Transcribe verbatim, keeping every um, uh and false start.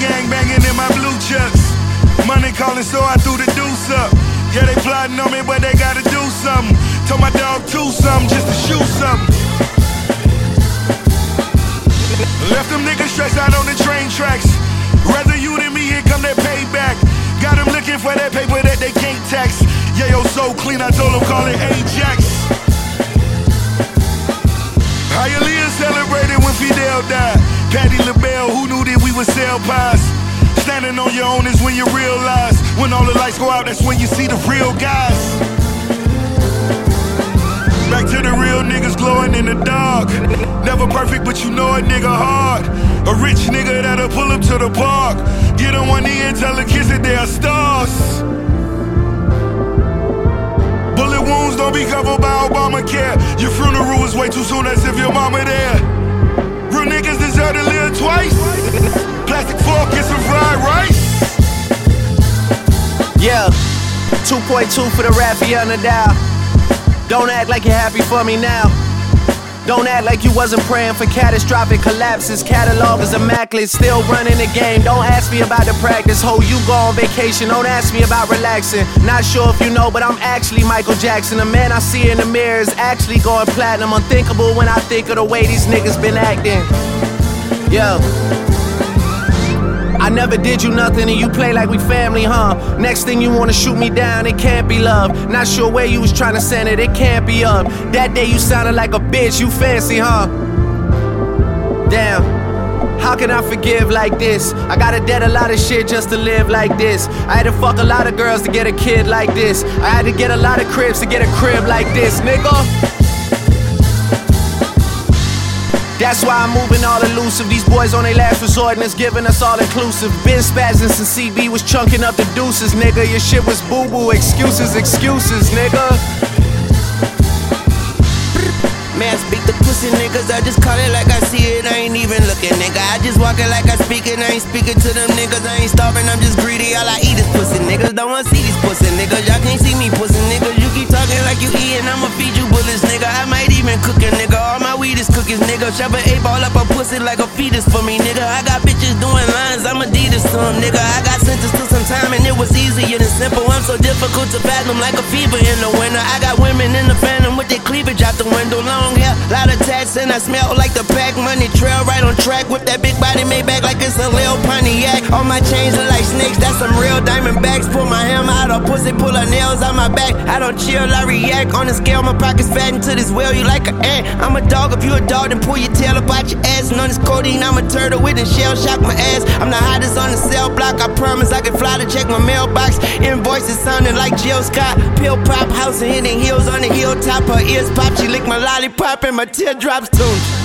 gang banging in my blue chucks. Money calling, so I threw the deuce up. Yeah, they plotting on me, but they gotta do something. Told my dog to something just to shoot something. Left them niggas stretched out on the train tracks. Rather you than me, here come that payback. Got them looking for that paper that they can't tax. Yeah, yo, so clean, I told them call it Ajax. Hialeah celebrated when Fidel died. Patti LaBelle, who knew that we would sell pies? Standing on your own is when you realize. When all the lights go out, that's when you see the real guys. Back to the real niggas glowing in the dark. Never perfect, but you know a nigga hard. A rich nigga that'll pull up to the park. Get on one knee and tell the kids that they are stars. Bullet wounds don't be covered by Obamacare. Your funeral was way too soon, as if your mama there. Real niggas deserve to live twice. Plastic fork and some fried rice. Yeah, two point two for the Rafael Nadal. Don't act like you're happy for me now. Don't act like you wasn't praying for catastrophic collapses. Catalog is immaculate, still running the game. Don't ask me about the practice. Ho, you go on vacation, don't ask me about relaxing. Not sure if you know, but I'm actually Michael Jackson. The man I see in the mirror is actually going platinum. Unthinkable when I think of the way these niggas been acting. Yo, I never did you nothing and you play like we family, huh? Next thing you wanna shoot me down, it can't be love. Not sure where you was trying to send it, it can't be up. That day you sounded like a bitch, you fancy, huh? Damn, how can I forgive like this? I gotta debt a lot of shit just to live like this. I had to fuck a lot of girls to get a kid like this. I had to get a lot of cribs to get a crib like this, nigga. That's why I'm moving all elusive. These boys on their last resort and it's giving us all inclusive. Been spazzing since C B was chunking up the deuces, nigga. Your shit was boo-boo, excuses, excuses, nigga. Man, speak the pussy niggas, I just call it like I see it, I ain't even looking, nigga. I just walk it like I speak it, I ain't speaking to them niggas. I ain't starving, I'm just greedy, all I eat is pussy niggas. Don't wanna see these pussy niggas, y'all can't see me pussy niggas. You keep talking like you eating, I'ma feed you bullets, nigga. I might even cook a nigga, all my weed is cookies, nigga. Shove an eight ball up a pussy like a fetus for me, nigga. I got bitches doing lines, I'm Adidas to them, nigga. I got sentenced to some time and it was easier than simple. I'm so difficult to fathom like a fever in the winter. I got women in the phantom with their cleavage out the window. Long hair, lot of tats, and I smell like the pack. Money trail right on track with that big body made back like it's a Lil Pontiac. All my chains are like snakes, that's some real diamond backs. Pull my hammer out of pussy, pull her nails out my back. I don't chill, I react. On the scale, my pockets fat into this well, you like an ant. I'm a dog, if you a dog, then pull your tail up out your ass. And on this codeine, I'm a turtle with a shell shock my ass. I'm the hottest on the cell block, I promise I can fly to check my mailbox. Invoices sounding like Jill Scott. Pill pop, house and hitting heels on the hilltop. Her ears pop, she lick my lollipop and my teardrops too.